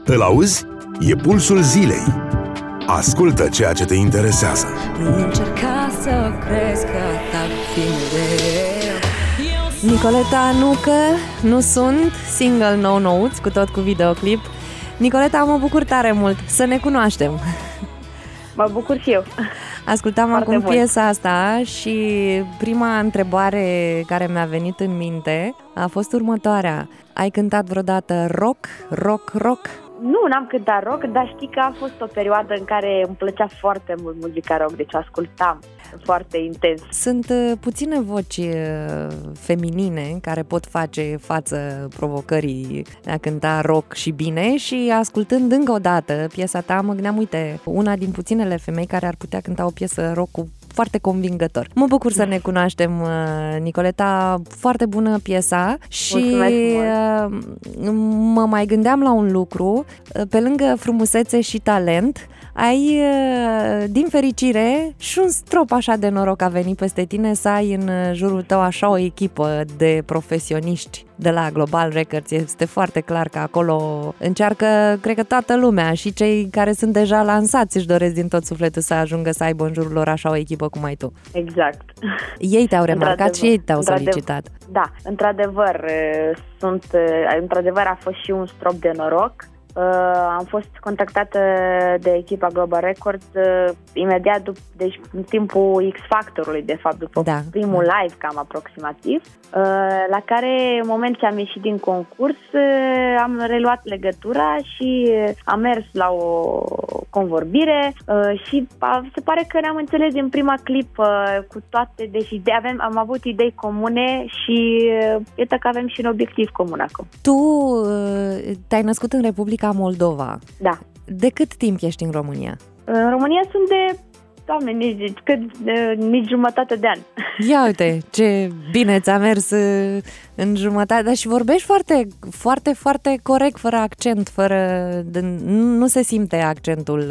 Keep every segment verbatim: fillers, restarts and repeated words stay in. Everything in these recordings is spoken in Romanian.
Îl auzi? E pulsul zilei. Ascultă ceea ce te interesează. Încerca să crezi că ta mereu. Nicoleta Nucă, Nu sunt, single No Notes, cu tot cu videoclip. Nicoleta, mă bucur tare mult să ne cunoaștem. Mă bucur și eu. Ascultam Foarte acum mult. piesa asta și prima întrebare care mi-a venit în minte a fost următoarea. Ai cântat vreodată rock, rock, rock? Nu, n-am cântat rock, dar știi că a fost o perioadă în care îmi plăcea foarte mult muzica rock, deci ascultam foarte intens. Sunt uh, puține voci uh, feminine care pot face față provocării de a cânta rock și bine și ascultând încă o dată piesa ta, mă gândeam, uite, una din puținele femei care ar putea cânta o piesă rock cu foarte convingător. Mă bucur să ne cunoaștem, Nicoleta, foarte bună piesa și mă mai gândeam la un lucru, pe lângă frumusețe și talent, ai, din fericire, și un strop așa de noroc a venit peste tine să ai în jurul tău așa o echipă de profesioniști de la Global Records. Este foarte clar că acolo încearcă, cred că toată lumea și cei care sunt deja lansați își doresc din tot sufletul să ajungă să aibă în jurul lor așa o echipă cum ai tu. Exact. Ei te-au remarcat și ei te-au solicitat. Da, într-adevăr, sunt, într-adevăr a fost și un strop de noroc. Uh, am fost contactată de echipa Global Records uh, imediat după, deci în timpul X-Factorului, de fapt, după da. primul live, cam aproximativ, uh, la care, în moment ce am ieșit din concurs, uh, am reluat legătura și am mers la o convorbire uh, și uh, se pare că ne-am înțeles din prima clip uh, cu toate, deși de avem, am avut idei comune și uh, iată că avem și un obiectiv comun acum. Tu uh, te-ai născut în Republica Moldova. Da. De cât timp ești în România? În România sunt de, doamne, nici, cât, nici jumătate de an. Ia uite, ce bine ți-a mers în jumătate, dar și vorbești foarte, foarte, foarte corect, fără accent, fără, nu se simte accentul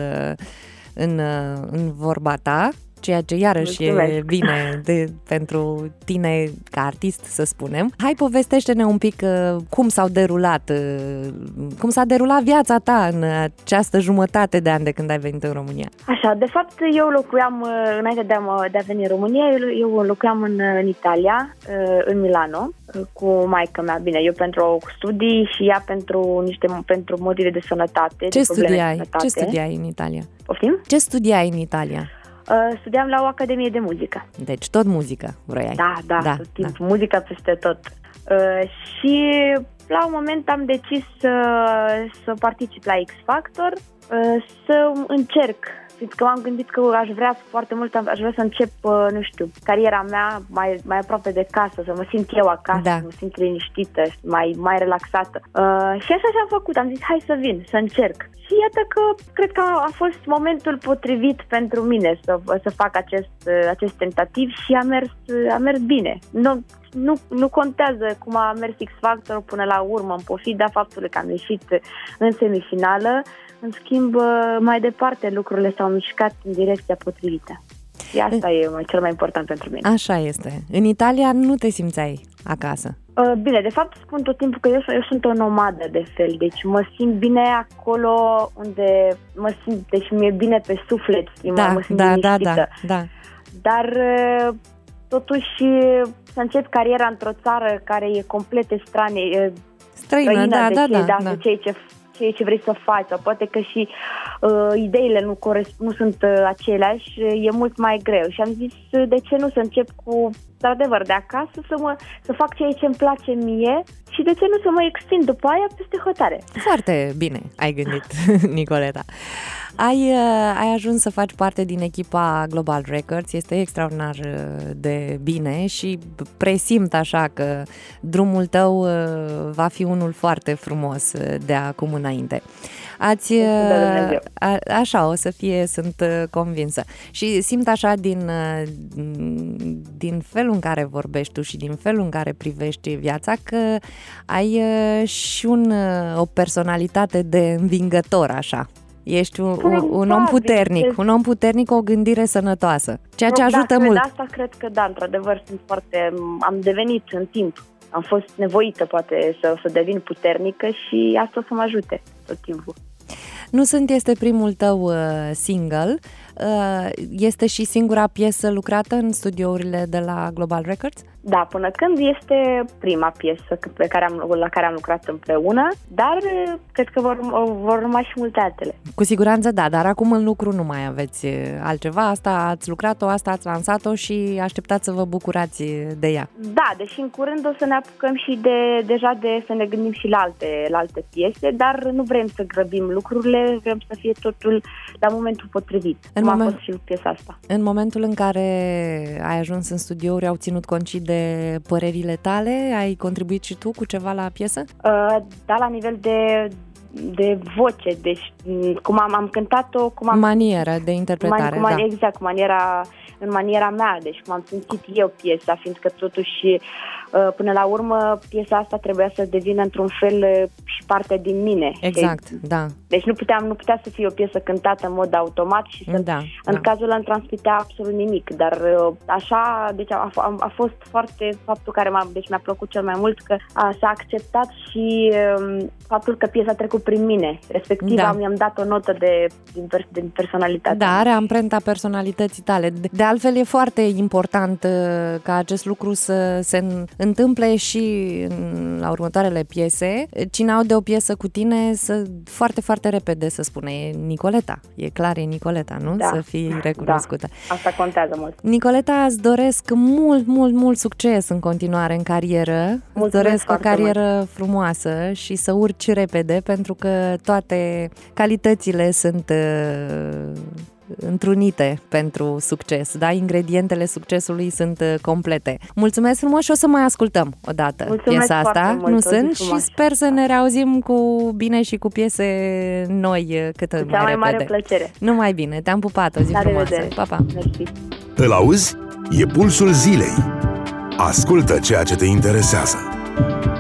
în, în vorba ta, ceea ce iarăși Mulțumesc. E bine de, pentru tine ca artist, să spunem. Hai, povestește-ne un pic uh, cum s-au derulat, uh, cum s-a derulat viața ta în această jumătate de an de când ai venit în România. Așa, de fapt, eu locuiam, uh, înainte de a, de a veni în România, eu, eu locuiam în, în Italia, uh, în Milano, uh, cu maică mea. Bine, eu pentru studii și ea pentru niște pentru motive de sănătate. Ce de studiai? De Ce studiai în Italia? Poftim? Ce studiai în Italia? Uh, studiam la o academie de muzică. Deci tot muzică vroiai. Da, da, da tot timp, da. muzica peste tot. Uh, și la un moment am decis să, să particip la X-Factor, uh, să încerc, fiindcă m-am gândit că aș vrea foarte mult, aș vrea să încep, uh, nu știu, cariera mea mai, mai aproape de casă, să mă simt eu acasă, da. să mă simt liniștită, mai, mai relaxată. Uh, și așa și-am făcut, am zis hai să vin, să încerc. Și iată că cred că a fost momentul potrivit pentru mine să, să fac acest, acest tentativ și a mers, a mers bine. Nu, nu, nu contează cum a mers X-Factor până la urmă, în pofida faptului că am ieșit în semifinală. În schimb, mai departe lucrurile s-au mișcat în direcția potrivită. Și asta e cel mai important pentru mine. Așa este. În Italia nu te simțeai acasă. Bine, de fapt spun tot timpul că eu, eu sunt o nomadă de fel, deci mă simt bine acolo unde mă simt, deci mi-e bine pe suflet, da, mă simt da, liniștită. da, da, da. Dar totuși să încep cariera într-o țară care e complet stranie, străină, da, de da, ce, da, da, da. ceea ce ceea ce vrei să faci, sau poate că și uh, ideile nu, corespund, nu sunt uh, aceleași, e mult mai greu. Și am zis, de ce nu să încep cu, într-adevăr, de acasă, să, mă, să fac ceea ce îmi place mie și de ce nu să mă extind după aia peste hotare. Foarte bine ai gândit, Nicoleta. Ai, ai ajuns să faci parte din echipa Global Records, este extraordinar de bine și presimt așa că drumul tău va fi unul foarte frumos de acum înainte. Ați, a, așa o să fie, sunt convinsă. Și simt așa din, din felul în care vorbești tu și din felul în care privești viața că ai și un, o personalitate de învingător așa. Ești un, un, un om puternic, un om puternic cu o gândire sănătoasă, ceea ce ajută da, mult. Asta cred că da, într-adevăr sunt foarte, am devenit în timp am fost nevoită poate să, să devin puternică și asta o să mă ajute tot timpul. Nu sunt este primul tău uh, single, uh, este și singura piesă lucrată în studiourile de la Global Records? Da, până când este prima piesă pe care am, la care am lucrat împreună, dar cred că vor, vor urma și multe altele. Cu siguranță da, dar acum în lucru nu mai aveți altceva, asta ați lucrat-o, asta ați lansat-o și așteptați să vă bucurați de ea. Da, deși în curând o să ne apucăm și de, deja de să ne gândim și la alte, la alte piese, dar nu vrem să grăbim lucrurile, vrem să fie totul la momentul potrivit. În cum moment... a fost și piesa asta. În momentul în care ai ajuns în studiouri, au ținut cont și de părerile tale? Ai contribuit și tu cu ceva la piesă? Uh, da, la nivel de, de voce, deci cum am, am cântat-o, cum am... Manieră de interpretare, man, da. Exact, maniera, în maniera mea, deci cum am simțit eu piesa, fiindcă totuși până la urmă piesa asta trebuia să devină într-un fel și parte din mine. Exact, și, da. Deci nu puteam, nu putea să fie o piesă cântată în mod automat și să, da, în da. cazul ăla, îmi transmitea absolut nimic, dar așa, deci a, a, a fost foarte faptul care m-a, deci mi-a plăcut cel mai mult, că a, s-a acceptat și um, faptul că piesa a trecut prin mine, respectiv da. mi-am dat o notă de, din, din personalitate. Da, are amprenta personalității tale. De altfel e foarte important uh, ca acest lucru să se întâmple și în, la următoarele piese. Cine aude o piesă cu tine să foarte, foarte repede să spune e Nicoleta. E clar, e Nicoleta, nu? Da. Să fii recunoscută. Da. Asta contează mult. Nicoleta, îți doresc mult, mult, mult succes în continuare în carieră. Mulțumesc, îți doresc o carieră mult. frumoasă și să urci repede, pentru că toate calitățile sunt uh, întrunite pentru succes, da? Ingredientele succesului sunt complete. Mulțumesc frumos și o să mai ascultăm odată Mulțumesc piesa asta, mult, nu sunt? Și sper să ne reauzim cu bine și cu piese noi cât mai repede. Cea mai mare plăcere. Numai bine, te-am pupat, o zi La frumoasă. revedere. Pa, pa. Mersi. Îl auzi? E Pulsul Zilei. Ascultă ceea ce te interesează.